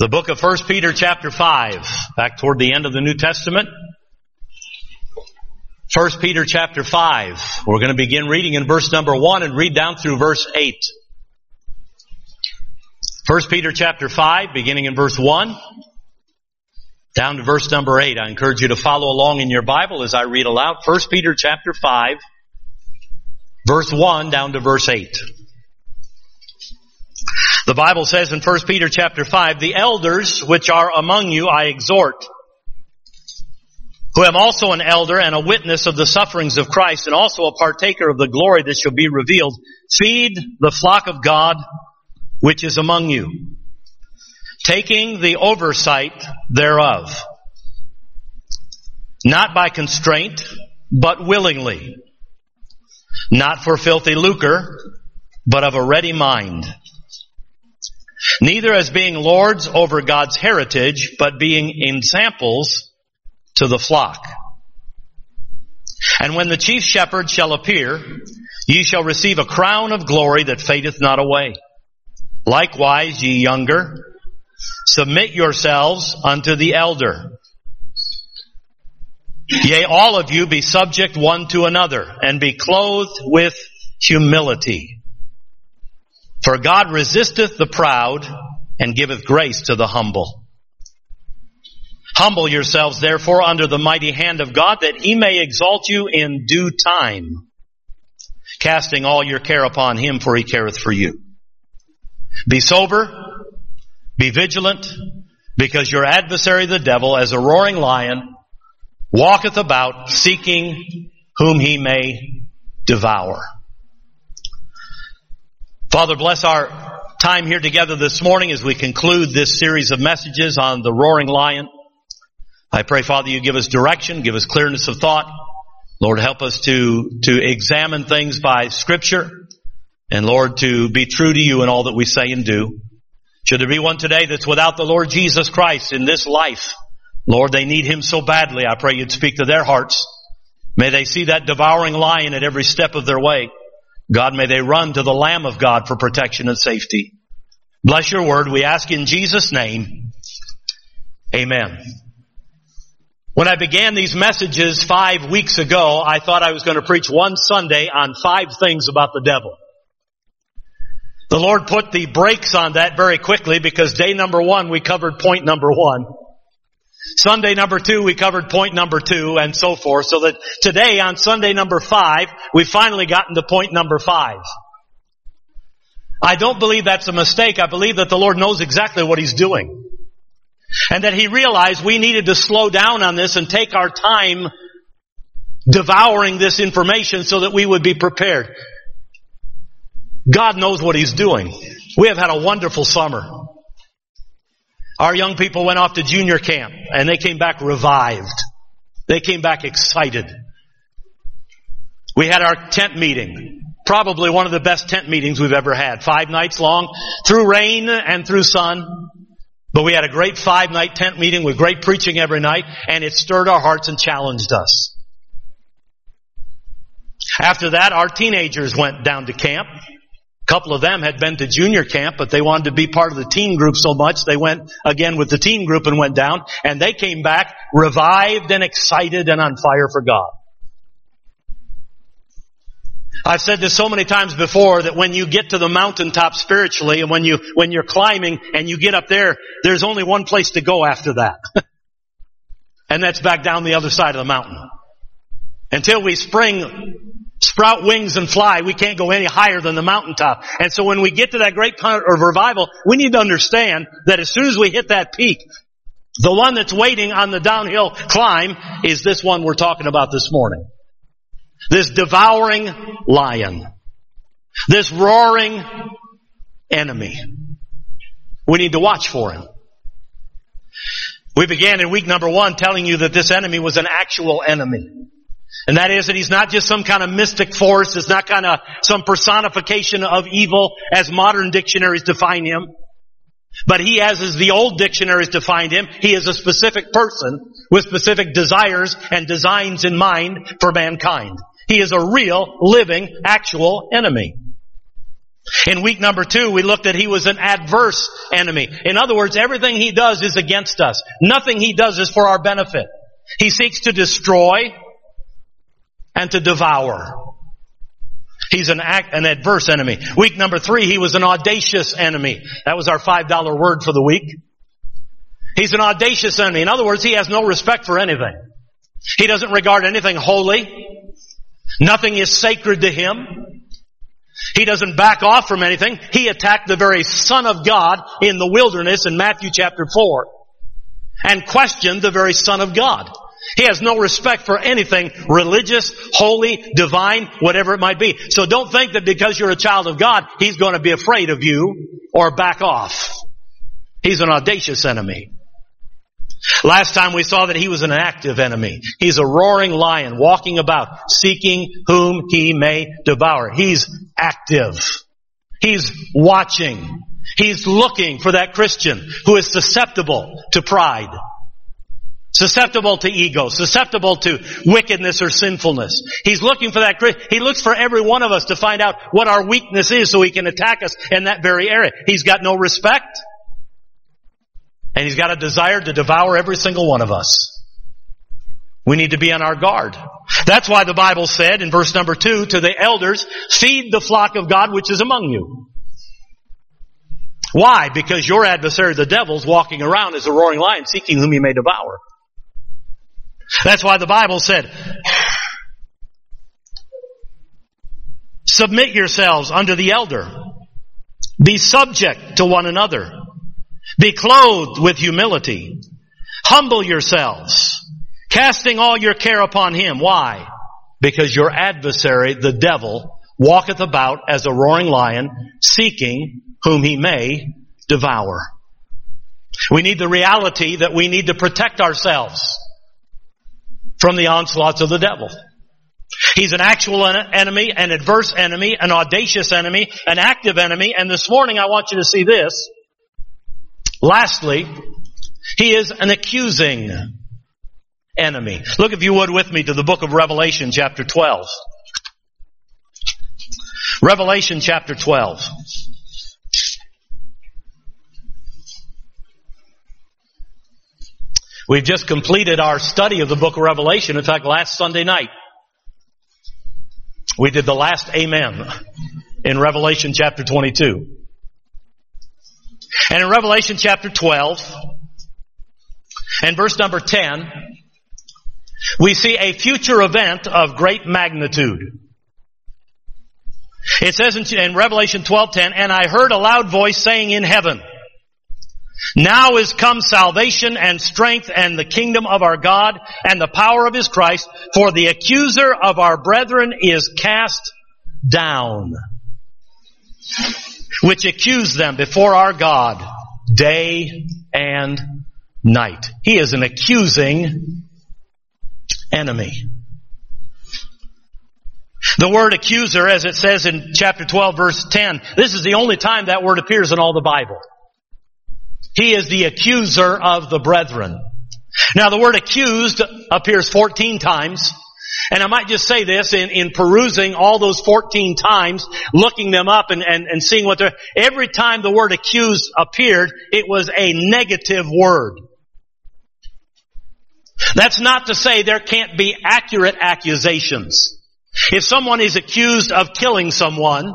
The book of 1 Peter chapter 5, back toward the end of the New Testament. 1 Peter chapter 5. We're going to begin reading in verse number 1 and read down through verse 8. 1 Peter chapter 5, beginning in verse 1, down to verse number 8. I encourage you to follow along in your Bible as I read aloud. 1 Peter chapter 5, verse 1 down to verse 8. The Bible says in 1 Peter chapter 5, "The elders which are among you I exhort, who am also an elder and a witness of the sufferings of Christ, and also a partaker of the glory that shall be revealed. Feed the flock of God which is among you, taking the oversight thereof, not by constraint, but willingly, not for filthy lucre, but of a ready mind, neither as being lords over God's heritage, but being examples to the flock. And when the chief shepherd shall appear, ye shall receive a crown of glory that fadeth not away. Likewise, ye younger, submit yourselves unto the elder. Yea, all of you be subject one to another, and be clothed with humility. For God resisteth the proud, and giveth grace to the humble. Humble yourselves therefore under the mighty hand of God, that he may exalt you in due time, casting all your care upon him, for he careth for you. Be sober, be vigilant, because your adversary the devil, as a roaring lion, walketh about, seeking whom he may devour." Father, bless our time here together this morning as we conclude this series of messages on the roaring lion. I pray, Father, you give us direction, give us clearness of thought. Lord, help us to examine things by Scripture. And Lord, to be true to you in all that we say and do. Should there be one today that's without the Lord Jesus Christ in this life, Lord, they need him so badly. I pray you'd speak to their hearts. May they see that devouring lion at every step of their way. God, may they run to the Lamb of God for protection and safety. Bless your word, we ask in Jesus' name. Amen. When I began these messages 5 weeks ago, I thought I was going to preach one Sunday on 5 things about the devil. The Lord put the brakes on that very quickly, because day number 1 we covered point number 1. Sunday number 2 we covered point number 2, and so forth. So that today on Sunday number 5, we've finally gotten to point number 5. I don't believe that's a mistake. I believe that the Lord knows exactly what he's doing. And that he realized we needed to slow down on this and take our time devouring this information so that we would be prepared. God knows what he's doing. We have had a wonderful summer. Our young people went off to junior camp and they came back revived. They came back excited. We had our tent meeting. Probably one of the best tent meetings we've ever had. 5 nights long, through rain and through sun. But we had a great 5-night tent meeting with great preaching every night, and it stirred our hearts and challenged us. After that, our teenagers went down to camp. A couple of them had been to junior camp, but they wanted to be part of the teen group so much, they went again with the teen group and went down, and they came back revived and excited and on fire for God. I've said this so many times before that when you get to the mountaintop spiritually, and when you're climbing and you get up there, there's only one place to go after that. And that's back down the other side of the mountain. Until we sprout wings and fly, we can't go any higher than the mountaintop. And so when we get to that great part of revival, we need to understand that as soon as we hit that peak, the one that's waiting on the downhill climb is this one we're talking about this morning. This devouring lion. This roaring enemy. We need to watch for him. We began in week number 1 telling you that this enemy was an actual enemy. And that is that he's not just some kind of mystic force. It's not kind of some personification of evil as modern dictionaries define him. But he, as the old dictionaries defined him, he is a specific person with specific desires and designs in mind for mankind. He is a real, living, actual enemy. In week number 2, we looked at he was an adverse enemy. In other words, everything he does is against us. Nothing he does is for our benefit. He seeks to destroy and to devour. He's an adverse enemy. Week number 3, he was an audacious enemy. That was our $5 word for the week. He's an audacious enemy. In other words, he has no respect for anything. He doesn't regard anything holy. Nothing is sacred to him. He doesn't back off from anything. He attacked the very Son of God in the wilderness in Matthew chapter 4 and questioned the very Son of God. He has no respect for anything religious, holy, divine, whatever it might be. So don't think that because you're a child of God, he's going to be afraid of you or back off. He's an audacious enemy. Last time we saw that he was an active enemy. He's a roaring lion walking about, seeking whom he may devour. He's active. He's watching. He's looking for that Christian who is susceptible to pride, susceptible to ego, susceptible to wickedness or sinfulness. He's looking for that. He looks for every one of us to find out what our weakness is so he can attack us in that very area. He's got no respect. And he's got a desire to devour every single one of us. We need to be on our guard. That's why the Bible said in verse number 2 to the elders, feed the flock of God which is among you. Why? Because your adversary, the devil's walking around as a roaring lion seeking whom he may devour. That's why the Bible said, submit yourselves unto the elder. Be subject to one another. Be clothed with humility. Humble yourselves, casting all your care upon him. Why? Because your adversary, the devil, walketh about as a roaring lion, seeking whom he may devour. We need the reality that we need to protect ourselves from the onslaughts of the devil. He's an actual enemy, an adverse enemy, an audacious enemy, an active enemy, and this morning I want you to see this. Lastly, he is an accusing enemy. Look, if you would, with me to the book of Revelation, chapter 12. Revelation, chapter 12. We've just completed our study of the book of Revelation. In fact, last Sunday night, we did the last amen in Revelation, chapter 22. And in Revelation chapter 12 and verse number 10, we see a future event of great magnitude. It says in Revelation 12:10, and I heard a loud voice saying in heaven, now is come salvation and strength and the kingdom of our God and the power of his Christ, for the accuser of our brethren is cast down, which accuse them before our God day and night. He is an accusing enemy. The word accuser, as it says in chapter 12, verse 10, this is the only time that word appears in all the Bible. He is the accuser of the brethren. Now, the word accused appears 14 times. And I might just say this, in perusing all those 14 times, looking them up and seeing what they're, every time the word accused appeared, it was a negative word. That's not to say there can't be accurate accusations. If someone is accused of killing someone,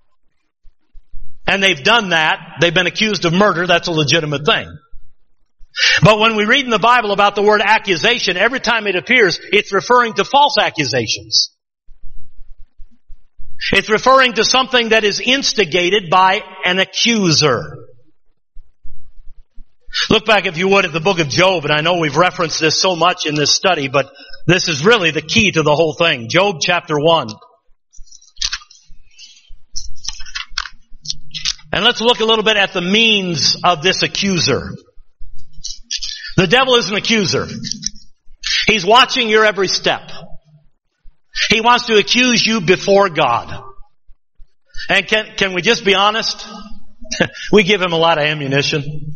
and they've done that, they've been accused of murder, that's a legitimate thing. But when we read in the Bible about the word accusation, every time it appears, it's referring to false accusations. It's referring to something that is instigated by an accuser. Look back, if you would, at the book of Job, and I know we've referenced this so much in this study, but this is really the key to the whole thing. Job chapter 1. And let's look a little bit at the means of this accuser. The devil is an accuser. He's watching your every step. He wants to accuse you before God. And can we just be honest? We give him a lot of ammunition.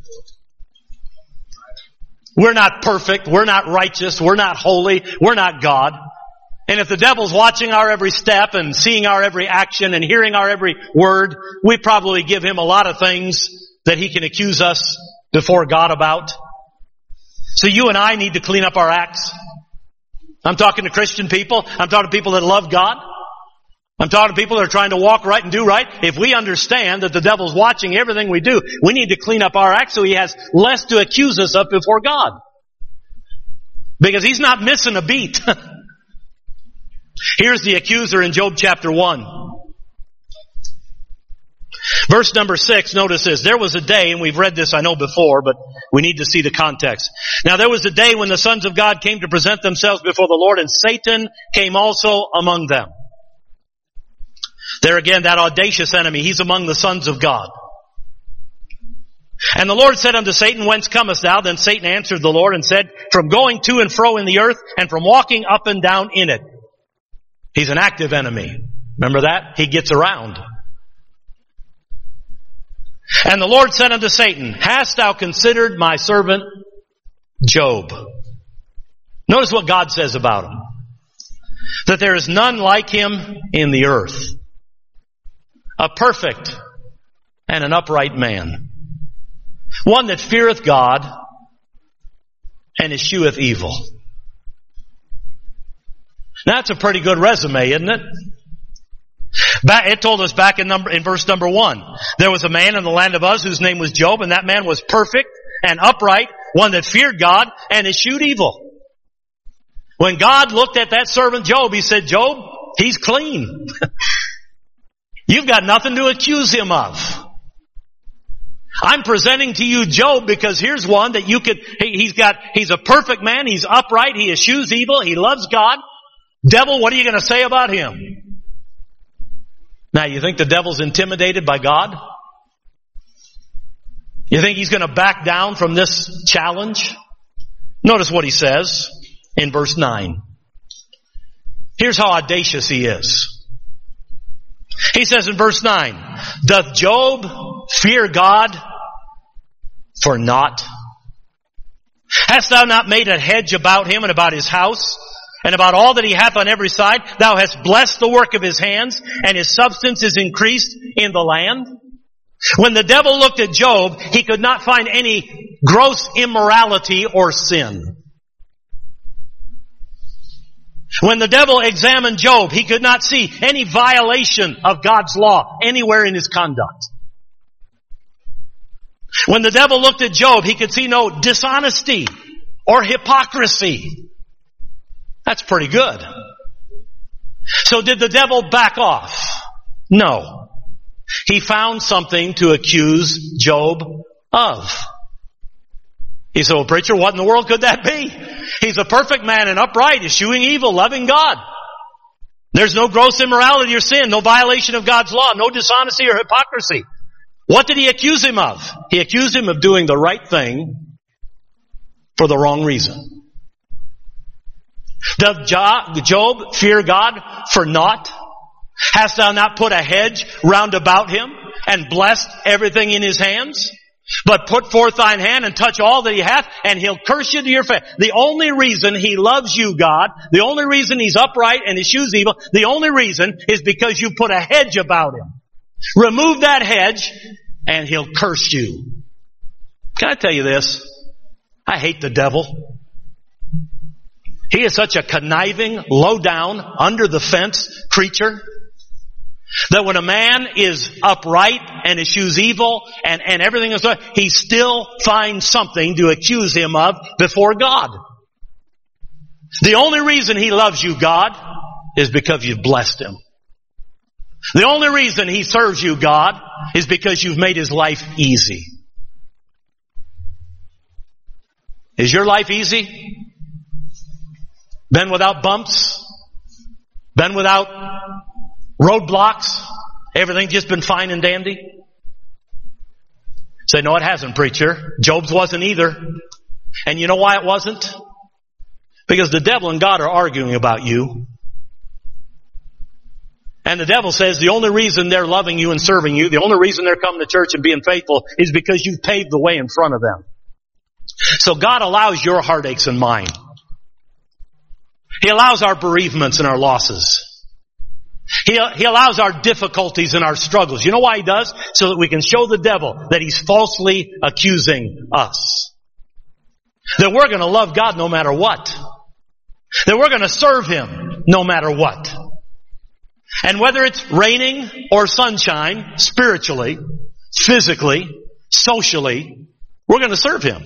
We're not perfect. We're not righteous. We're not holy. We're not God. And if the devil's watching our every step and seeing our every action and hearing our every word, we probably give him a lot of things that he can accuse us before God about. So you and I need to clean up our acts. I'm talking to Christian people. I'm talking to people that love God. I'm talking to people that are trying to walk right and do right. If we understand that the devil's watching everything we do, we need to clean up our acts so he has less to accuse us of before God. Because he's not missing a beat. Here's the accuser in Job chapter 1. Verse number 6, notice this. There was a day, and we've read this I know before, but we need to see the context. Now there was a day when the sons of God came to present themselves before the Lord, and Satan came also among them. There again, that audacious enemy, he's among the sons of God. And the Lord said unto Satan, Whence comest thou? Then Satan answered the Lord and said, From going to and fro in the earth, and from walking up and down in it. He's an active enemy. Remember that? He gets around. And the Lord said unto Satan, Hast thou considered my servant Job? Notice what God says about him. That there is none like him in the earth. A perfect and an upright man. One that feareth God and escheweth evil. That's a pretty good resume, isn't it? It told us back in verse number 1. There was a man in the land of Uz whose name was Job, and that man was perfect and upright, one that feared God and eschewed evil. When God looked at that servant Job, he said, Job, he's clean. You've got nothing to accuse him of. I'm presenting to you Job because here's one that he's a perfect man, he's upright, he eschews evil, he loves God. Devil, what are you going to say about him? Now, you think the devil's intimidated by God? You think he's going to back down from this challenge? Notice what he says in verse 9. Here's how audacious he is. He says in verse 9, Doth Job fear God for naught? Hast thou not made a hedge about him and about his house, and about all that he hath on every side? Thou hast blessed the work of his hands, and his substance is increased in the land. When the devil looked at Job, he could not find any gross immorality or sin. When the devil examined Job, he could not see any violation of God's law anywhere in his conduct. When the devil looked at Job, he could see no dishonesty or hypocrisy. That's pretty good. So did the devil back off? No. He found something to accuse Job of. He said, well, preacher, what in the world could that be? He's a perfect man and upright, eschewing evil, loving God. There's no gross immorality or sin, no violation of God's law, no dishonesty or hypocrisy. What did he accuse him of? He accused him of doing the right thing for the wrong reason. Doth Job fear God for naught? Hast thou not put a hedge round about him and blessed everything in his hands? But put forth thine hand and touch all that he hath, and he'll curse you to your face. The only reason he loves you, God, the only reason he's upright and eschews evil, the only reason is because you put a hedge about him. Remove that hedge, and he'll curse you. Can I tell you this? I hate the devil. He is such a conniving, low-down, under-the-fence creature that when a man is upright and eschews evil and everything is right, he still finds something to accuse him of before God. The only reason he loves you, God, is because you've blessed him. The only reason he serves you, God, is because you've made his life easy. Is your life easy? Been without bumps? Been without roadblocks? Everything's just been fine and dandy? Say, no, it hasn't, preacher. Job's wasn't either. And you know why it wasn't? Because the devil and God are arguing about you. And the devil says the only reason they're loving you and serving you, the only reason they're coming to church and being faithful is because you've paved the way in front of them. So God allows your heartaches and mine. He allows our bereavements and our losses. He allows our difficulties and our struggles. You know why He does? So that we can show the devil that he's falsely accusing us. That we're going to love God no matter what. That we're going to serve Him no matter what. And whether it's raining or sunshine, spiritually, physically, socially, we're going to serve Him.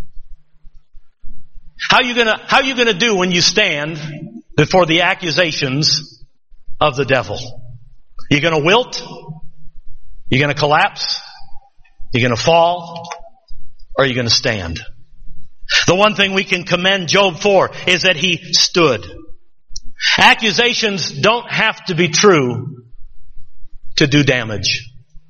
How are you going to do when you stand before the accusations of the devil? You're going to wilt? You're going to collapse? You're going to fall? Or are you going to stand? The one thing we can commend Job for is that he stood. Accusations don't have to be true to do damage.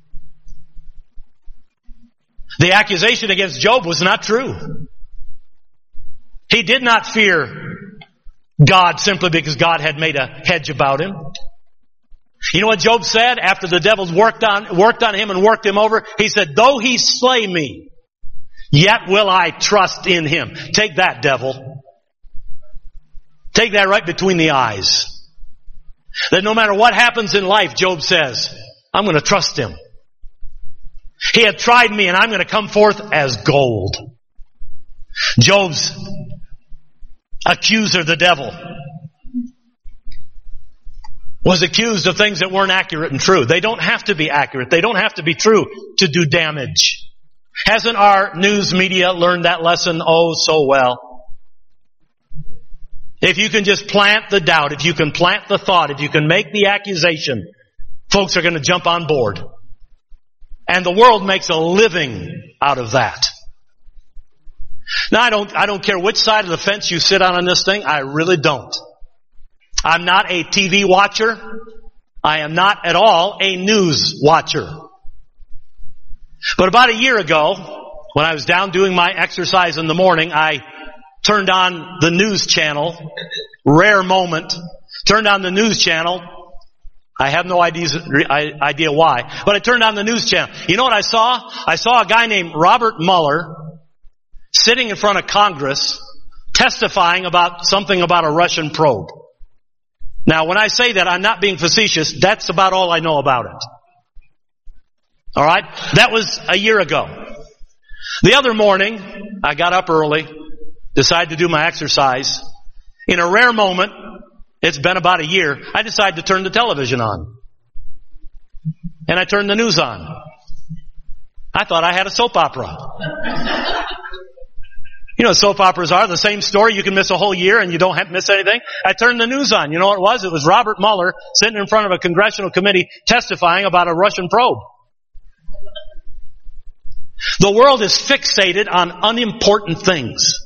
The accusation against Job was not true. He did not fear God simply because God had made a hedge about him. You know what Job said after the devil's worked on him and worked him over? He said, though he slay me, yet will I trust in him. Take that, devil. Take that right between the eyes. That no matter what happens in life, Job says, I'm going to trust him. He had tried me and I'm going to come forth as gold. Job's accuser, the devil, was accused of things that weren't accurate and true. They don't have to be accurate. They don't have to be true to do damage. Hasn't our news media learned that lesson oh so well? If you can just plant the doubt, if you can plant the thought, if you can make the accusation, folks are going to jump on board. And the world makes a living out of that. Now I don't care which side of the fence you sit on this thing. I really don't. I'm not a TV watcher. I am not at all a news watcher. But about a year ago, when I was down doing my exercise in the morning, I turned on the news channel. Rare moment. Turned on the news channel. I have no idea why. But I turned on the news channel. You know what I saw? I saw a guy named Robert Mueller sitting in front of Congress testifying about something about a Russian probe. Now, when I say that, I'm not being facetious. That's about all I know about it. All right? That was a year ago. The other morning, I got up early, decided to do my exercise. In a rare moment, it's been about a year, I decided to turn the television on. And I turned the news on. I thought I had a soap opera. You know what soap operas are? The same story. You can miss a whole year and you don't have to miss anything. I turned the news on. You know what it was? It was Robert Mueller sitting in front of a congressional committee testifying about a Russian probe. The world is fixated on unimportant things.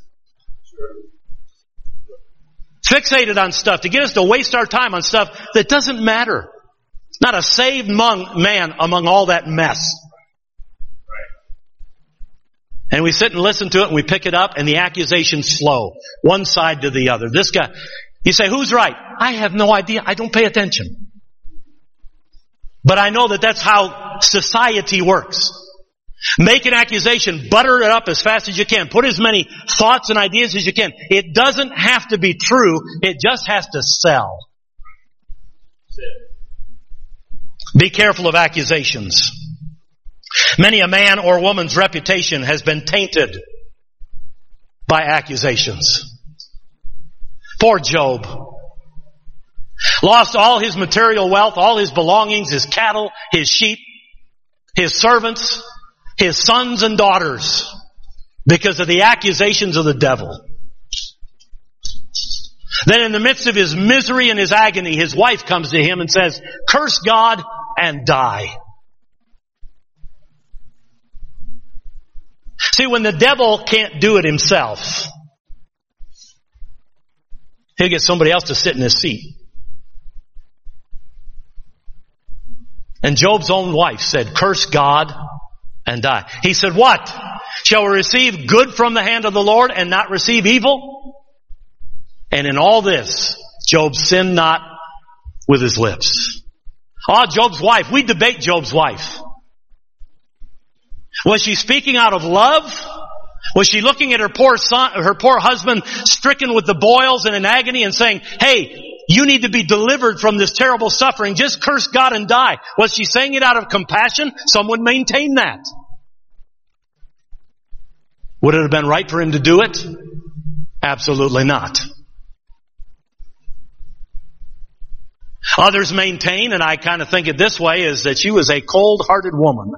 Fixated on stuff to get us to waste our time on stuff that doesn't matter. Not a saved man among all that mess. And we sit and listen to it and we pick it up and the accusations flow. One side to the other. This guy, you say, who's right? I have no idea. I don't pay attention. But I know that that's how society works. Make an accusation, butter it up as fast as you can. Put as many thoughts and ideas as you can. It doesn't have to be true. It just has to sell. Be careful of accusations. Many a man or woman's reputation has been tainted by accusations. Poor Job. Lost all his material wealth, all his belongings, his cattle, his sheep, his servants, his sons and daughters because of the accusations of the devil. Then in the midst of his misery and his agony, his wife comes to him and says, curse God and die. See, when the devil can't do it himself, he'll get somebody else to sit in his seat. And Job's own wife said, curse God and die. He said, what? Shall we receive good from the hand of the Lord and not receive evil? And in all this, Job sinned not with his lips. Oh, Job's wife. We debate Job's wife. Was she speaking out of love Was she looking at her poor son, her poor husband stricken with the boils and in agony and saying, hey, you need to be delivered from this terrible suffering. Just curse God and die. Was she saying it out of compassion? Some would maintain that. Would it have been right for him to do it? Absolutely not. Others maintain, and I kind of think it this way, is that she was a cold-hearted woman.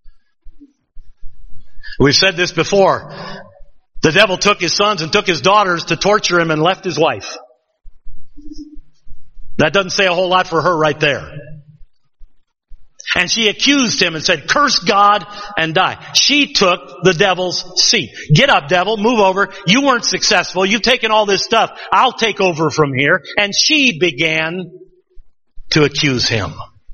We've said this before. The devil took his sons and took his daughters to torture him and left his wife. That doesn't say a whole lot for her right there. And she accused him and said, curse God and die. She took the devil's seat. Get up, devil, move over. You weren't successful. You've taken all this stuff. I'll take over from here. And she began to accuse him.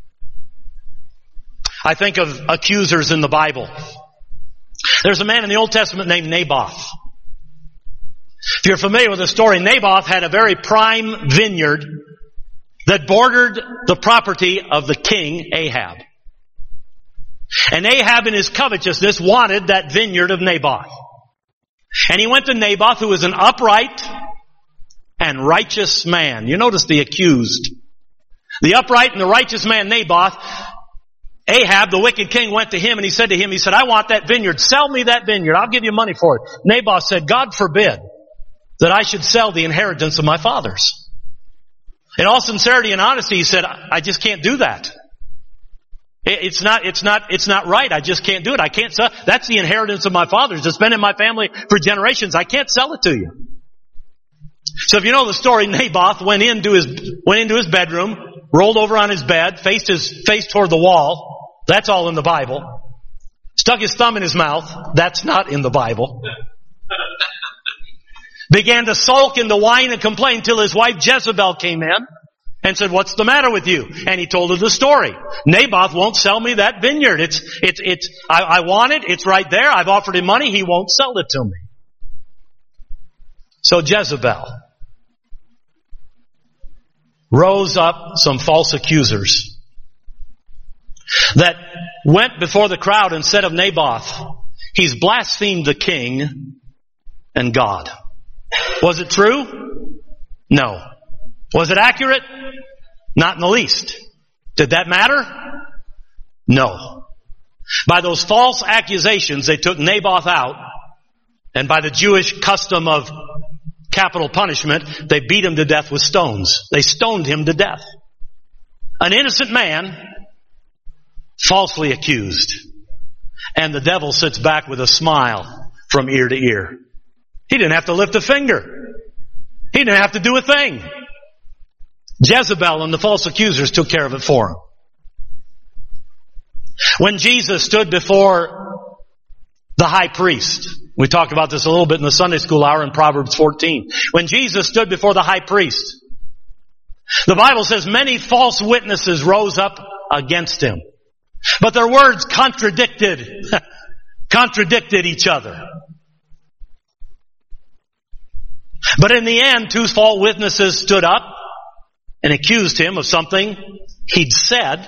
I think of accusers in the Bible. There's a man in the Old Testament named Naboth. If you're familiar with the story, Naboth had a very prime vineyard that bordered the property of the king Ahab. And Ahab in his covetousness wanted that vineyard of Naboth. And he went to Naboth, who was an upright and righteous man. You notice the accused. The upright and the righteous man Naboth, Ahab, the wicked king, went to him and he said, I want that vineyard. Sell me that vineyard. I'll give you money for it. Naboth said, God forbid that I should sell the inheritance of my fathers. In all sincerity and honesty, he said, I just can't do that. It's not right. I just can't do it. I can't sell. That's the inheritance of my fathers. It's been in my family for generations. I can't sell it to you. So if you know the story, Naboth went into his bedroom, rolled over on his bed, faced his face toward the wall. That's all in the Bible. Stuck his thumb in his mouth. That's not in the Bible. Began to sulk and to whine and complain till his wife Jezebel came in and said, what's the matter with you? And he told her the story. Naboth won't sell me that vineyard. I want it. It's right there. I've offered him money. He won't sell it to me. So Jezebel rose up some false accusers that went before the crowd and said of Naboth, he's blasphemed the king and God. Was it true? No. Was it accurate? Not in the least. Did that matter? No. By those false accusations, they took Naboth out, and by the Jewish custom of capital punishment, they beat him to death with stones. They stoned him to death. An innocent man, falsely accused. And the devil sits back with a smile from ear to ear. He didn't have to lift a finger. He didn't have to do a thing. Jezebel and the false accusers took care of it for him. When Jesus stood before the high priest, we talked about this a little bit in the Sunday school hour in Proverbs 14. When Jesus stood before the high priest, the Bible says many false witnesses rose up against him. But their words contradicted each other. But in the end, two false witnesses stood up and accused him of something he'd said.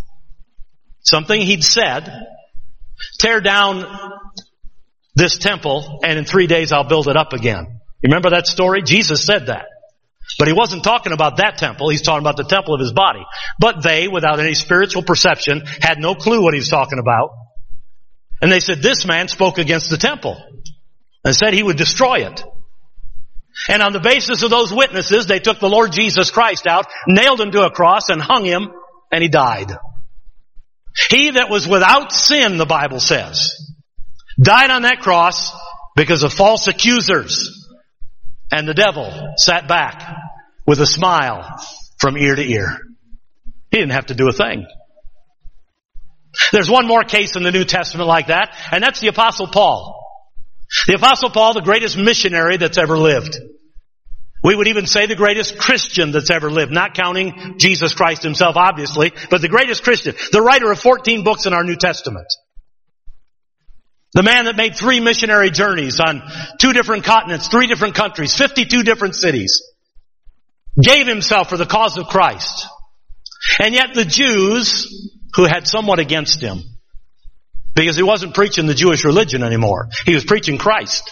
Tear down this temple and in 3 days I'll build it up again. You remember that story? Jesus said that. But he wasn't talking about that temple. He's talking about the temple of his body. But they, without any spiritual perception, had no clue what he was talking about. And they said, this man spoke against the temple and said he would destroy it. And on the basis of those witnesses, they took the Lord Jesus Christ out, nailed him to a cross, and hung him, and he died. He that was without sin, the Bible says, died on that cross because of false accusers. And the devil sat back with a smile from ear to ear. He didn't have to do a thing. There's one more case in the New Testament like that, and that's the Apostle Paul. The Apostle Paul, the greatest missionary that's ever lived. We would even say the greatest Christian that's ever lived, not counting Jesus Christ himself, obviously, but the greatest Christian. The writer of 14 books in our New Testament. The man that made 3 missionary journeys on 2 different continents, 3 different countries, 52 different cities. Gave himself for the cause of Christ. And yet the Jews, who had somewhat against him, Because he wasn't preaching the Jewish religion anymore. He was preaching Christ.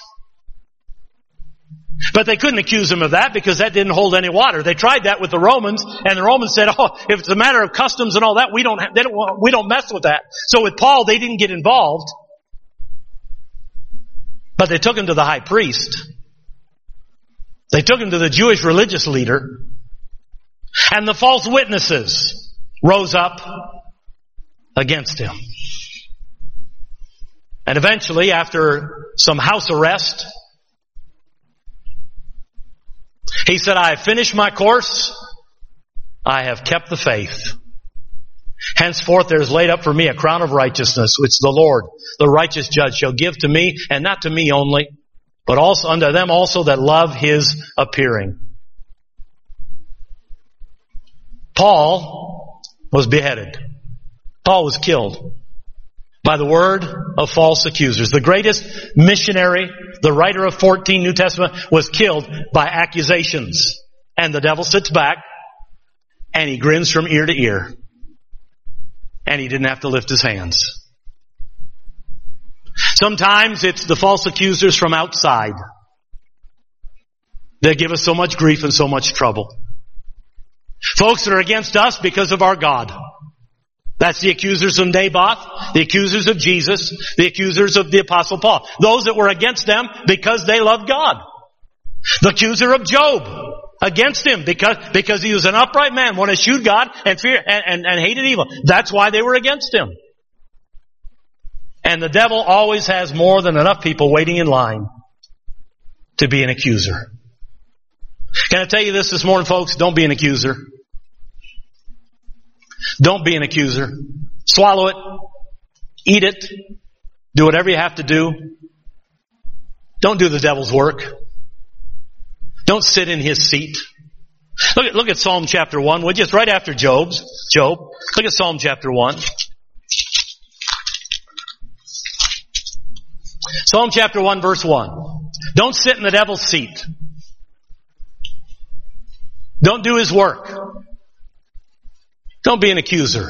But they couldn't accuse him of that because that didn't hold any water. They tried that with the Romans, and the Romans said, "Oh, if it's a matter of customs and all that, we don't mess with that." So with Paul, they didn't get involved. But they took him to the high priest. They took him to the Jewish religious leader. And the false witnesses rose up against him. And eventually, after some house arrest, he said, "I have finished my course. I have kept the faith. Henceforth there is laid up for me a crown of righteousness, which the Lord, the righteous judge, shall give to me, and not to me only, but also unto them also that love his appearing." Paul was beheaded. Paul was killed by the word of false accusers. The greatest missionary, the writer of 14 New Testament, was killed by accusations. And the devil sits back and he grins from ear to ear. And he didn't have to lift his hands. Sometimes it's the false accusers from outside that give us so much grief and so much trouble. Folks that are against us because of our God. That's the accusers of Naboth, the accusers of Jesus, the accusers of the Apostle Paul. Those that were against them because they loved God. The accuser of Job, against him because he was an upright man, one who eschewed God and fear and hated evil. That's why they were against him. And the devil always has more than enough people waiting in line to be an accuser. Can I tell you this morning, folks? Don't be an accuser. Don't be an accuser. Swallow it. Eat it. Do whatever you have to do. Don't do the devil's work. Don't sit in his seat. Look at Psalm chapter 1, would you? It's right after Job. Look at Psalm chapter 1. Psalm chapter 1 verse 1. Don't sit in the devil's seat. Don't do his work. Don't be an accuser.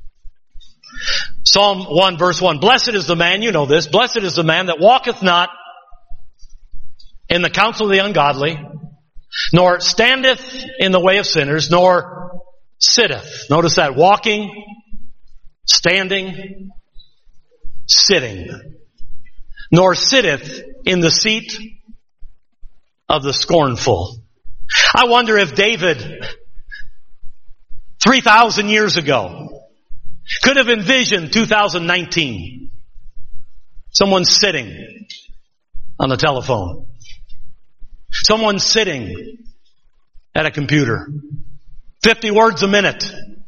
Psalm 1 verse 1. Blessed is the man, you know this, blessed is the man that walketh not in the counsel of the ungodly, nor standeth in the way of sinners, nor sitteth. Notice that. Walking, standing, sitting. Nor sitteth in the seat of the scornful. I wonder if David, 3,000 years ago, could have envisioned 2019. Someone sitting on the telephone. Someone sitting at a computer. 50 words a minute.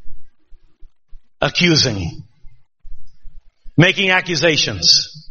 Accusing. Making accusations.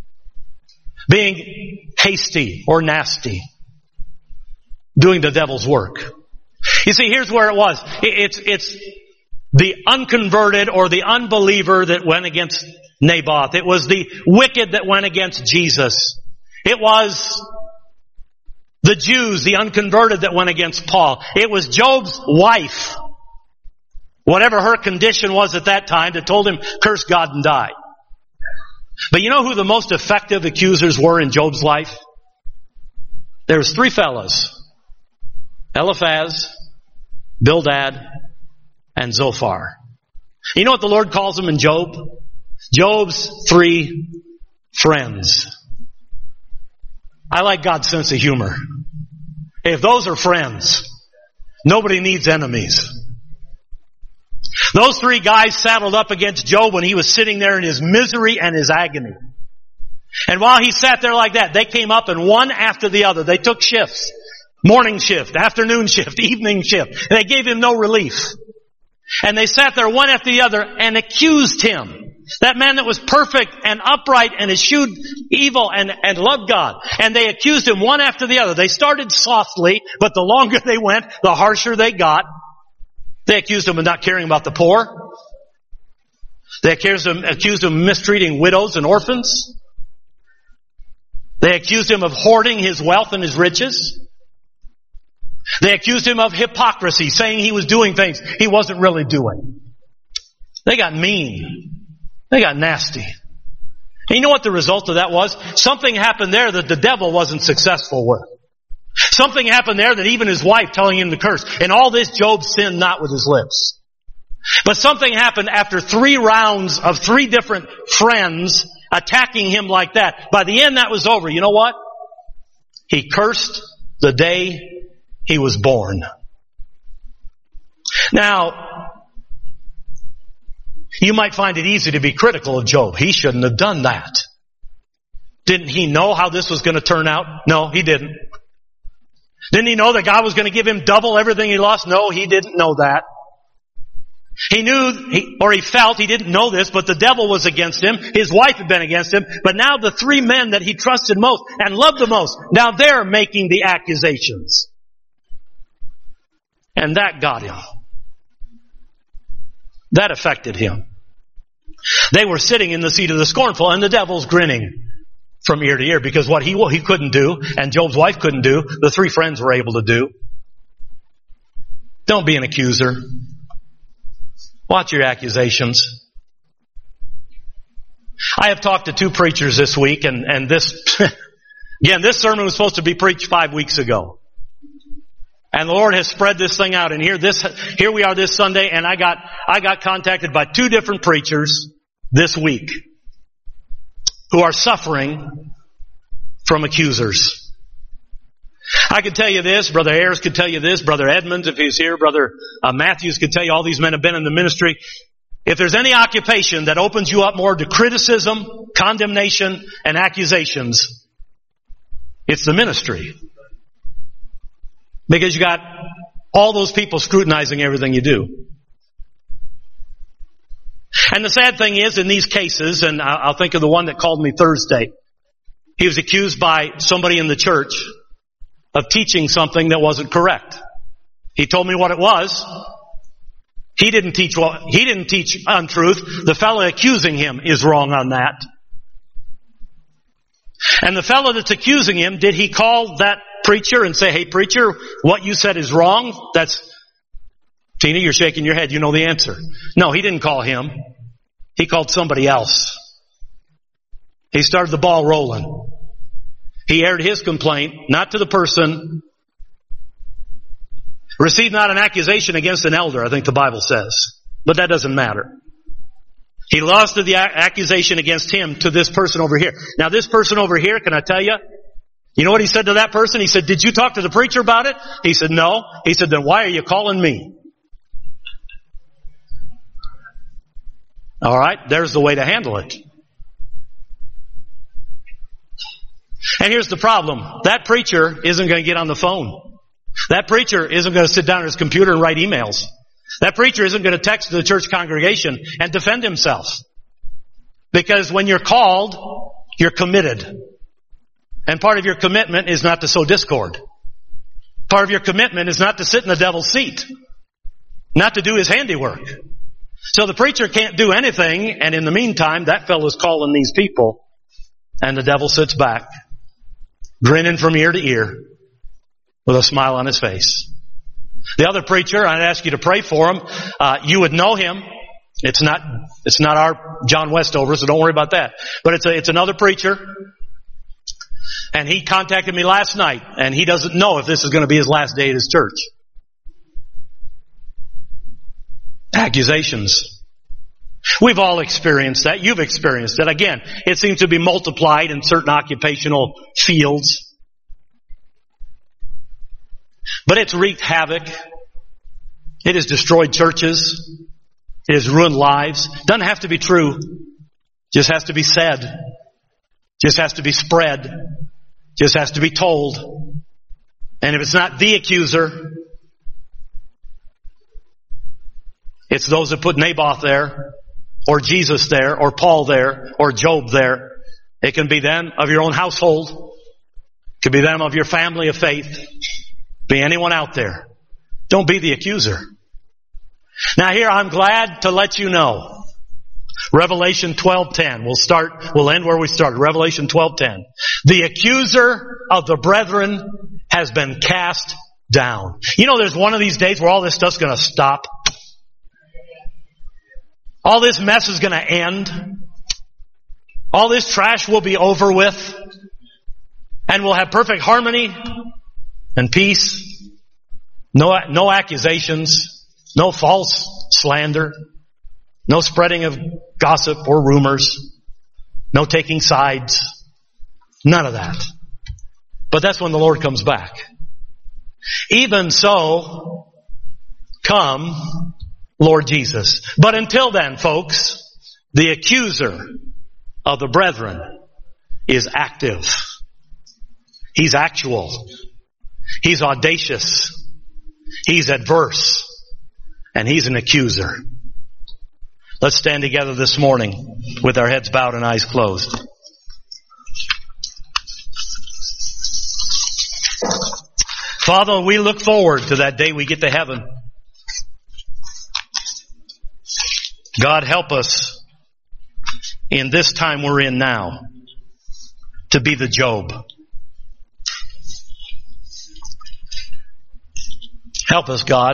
Being hasty or nasty. Doing the devil's work. You see, here's where it was. It's the unconverted or the unbeliever that went against Naboth. It was the wicked that went against Jesus. It was the Jews, the unconverted, that went against Paul. It was Job's wife, whatever her condition was at that time, that told him, curse God and die. But you know who the most effective accusers were in Job's life? There was 3 fellas. Eliphaz, Bildad, and Zophar. You know what the Lord calls them in Job? Job's 3 friends. I like God's sense of humor. If those are friends, nobody needs enemies. Those 3 guys saddled up against Job when he was sitting there in his misery and his agony. And while he sat there like that, they came up and one after the other, they took shifts. Morning shift, afternoon shift, evening shift. And they gave him no relief. And they sat there one after the other and accused him. That man that was perfect and upright and eschewed evil and loved God. And they accused him one after the other. They started softly, but the longer they went, the harsher they got. They accused him of not caring about the poor. They accused him of mistreating widows and orphans. They accused him of hoarding his wealth and his riches. They accused him of hypocrisy, saying he was doing things he wasn't really doing. They got mean. They got nasty. And you know what the result of that was? Something happened there that the devil wasn't successful with. Something happened there that even his wife telling him to curse. And all this, Job sinned not with his lips. But something happened after 3 rounds of 3 different friends attacking him like that. By the end, that was over. You know what? He cursed the day he was born. Now, you might find it easy to be critical of Job. He shouldn't have done that. Didn't he know how this was going to turn out? No, he didn't. Didn't he know that God was going to give him double everything he lost? No, he didn't know that. He knew, he felt, he didn't know this, but the devil was against him. His wife had been against him. But now the 3 men that he trusted most and loved the most, now they're making the accusations. And that got him. That affected him. They were sitting in the seat of the scornful, and the devil's grinning from ear to ear, because what he couldn't do, and Job's wife couldn't do, the 3 friends were able to do. Don't be an accuser. Watch your accusations. I have talked to 2 preachers this week, and this, again, this sermon was supposed to be preached 5 weeks ago. And the Lord has spread this thing out, and here we are this Sunday, and I got contacted by 2 different preachers this week who are suffering from accusers. I could tell you this, Brother Ayers could tell you this, Brother Edmonds, if he's here, Brother Matthews could tell you, all these men have been in the ministry. If there's any occupation that opens you up more to criticism, condemnation, and accusations, it's the ministry. Because you got all those people scrutinizing everything you do. And the sad thing is, in these cases, and I'll think of the one that called me Thursday, he was accused by somebody in the church of teaching something that wasn't correct. He told me what it was. He didn't teach untruth. The fellow accusing him is wrong on that. And the fellow that's accusing him, did he call that preacher and say, hey preacher, what you said is wrong? Tina, you're shaking your head. You know the answer. No, he didn't call him. He called somebody else. He started the ball rolling. He aired his complaint, not to the person. Receive not an accusation against an elder, I think the Bible says. But that doesn't matter. He lost the accusation against him to this person over here. Now this person over here, can I tell you? You know what he said to that person? He said, did you talk to the preacher about it? He said, no. He said, then why are you calling me? All right, there's the way to handle it. And here's the problem. That preacher isn't going to get on the phone. That preacher isn't going to sit down at his computer and write emails. That preacher isn't going to text the church congregation and defend himself. Because when you're called, you're committed. And part of your commitment is not to sow discord. Part of your commitment is not to sit in the devil's seat. Not to do his handiwork. So the preacher can't do anything, and in the meantime, that fellow's calling these people, and the devil sits back, grinning from ear to ear, with a smile on his face. The other preacher, I'd ask you to pray for him. You would know him. It's not our John Westover, so don't worry about that. But it's another preacher. And he contacted me last night, and he doesn't know if this is going to be his last day at his church. Accusations. We've all experienced that. You've experienced it. Again, it seems to be multiplied in certain occupational fields. But it's wreaked havoc. It has destroyed churches. It has ruined lives. Doesn't have to be true. Just has to be said. Just has to be spread. Just has to be told. And if it's not the accuser, it's those that put Naboth there, or Jesus there, or Paul there, or Job there. It can be them of your own household. It could be them of your family of faith. Be anyone out there. Don't be the accuser. Now here, I'm glad to let you know. Revelation 12:10. We'll end where we started. Revelation 12:10. The accuser of the brethren has been cast down. You know, there's one of these days where all this stuff's going to stop. All this mess is going to end. All this trash will be over with, and we'll have perfect harmony and peace. No accusations, no false slander, no spreading of gossip or rumors, no taking sides, none of that. But that's when the Lord comes back. Even so, come, Lord Jesus. But until then, folks, the accuser of the brethren is active. He's actual. He's audacious. He's adverse. And he's an accuser. Let's stand together this morning with our heads bowed and eyes closed. Father, we look forward to that day we get to heaven. God, help us in this time we're in now to be the Job. Help us, God,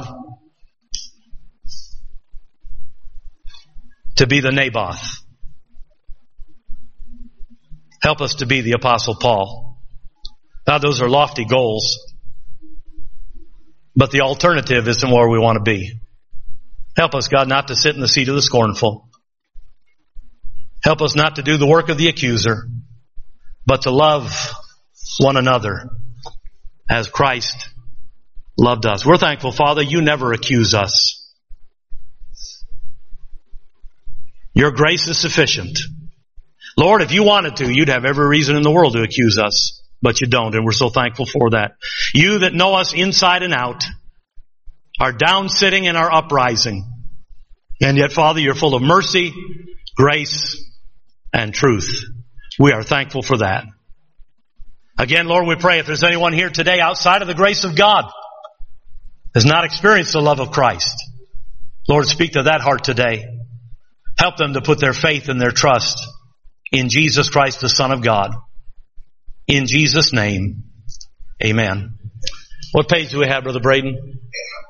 to be the Naboth. Help us to be the Apostle Paul. Now, those are lofty goals, but the alternative isn't where we want to be. Help us, God, not to sit in the seat of the scornful. Help us not to do the work of the accuser, but to love one another as Christ loved us. We're thankful, Father, you never accuse us. Your grace is sufficient. Lord, if you wanted to, you'd have every reason in the world to accuse us, but you don't, and we're so thankful for that. You that know us inside and out, our down sitting and our uprising. And yet, Father, you're full of mercy, grace, and truth. We are thankful for that. Again, Lord, we pray if there's anyone here today outside of the grace of God, has not experienced the love of Christ, Lord, speak to that heart today. Help them to put their faith and their trust in Jesus Christ, the Son of God. In Jesus' name, amen. What page do we have, Brother Braden?